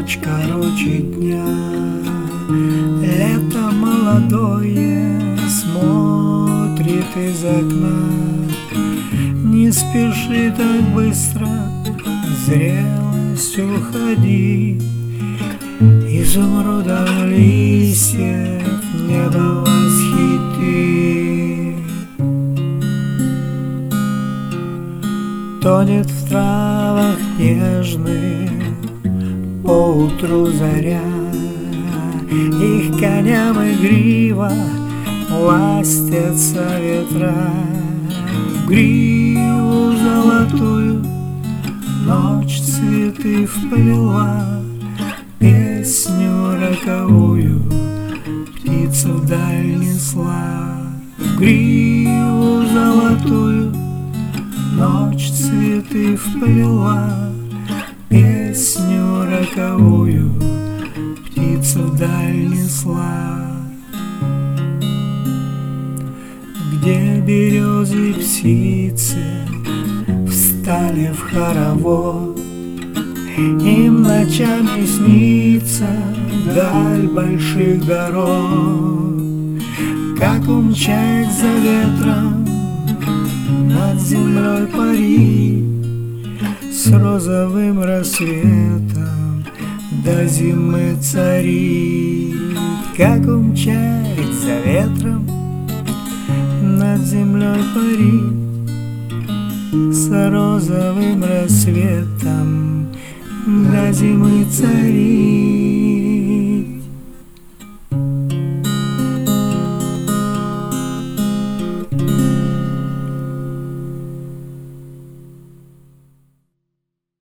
ночь короче дня. Лето молодое смотрит из окна, не спеши так быстро зрелость уходи. Изумрудом листьев небо восхитит. Тонет в травах нежных поутру заря, их коням игриво ластятся ветра. В гриву золотую ночь цветы вплела, песню роковую птица вдаль несла. В гриву золотую ночь цветы вплела, песню роковую птица вдаль несла. Где березы и птицы встали в хоровод, им ночами снится даль больших дорог. Как умчать за ветром, над землей парить, с розовым рассветом до зимы царить. Как умчать за ветром, над землей парить, с розовым рассветом до зимы царить.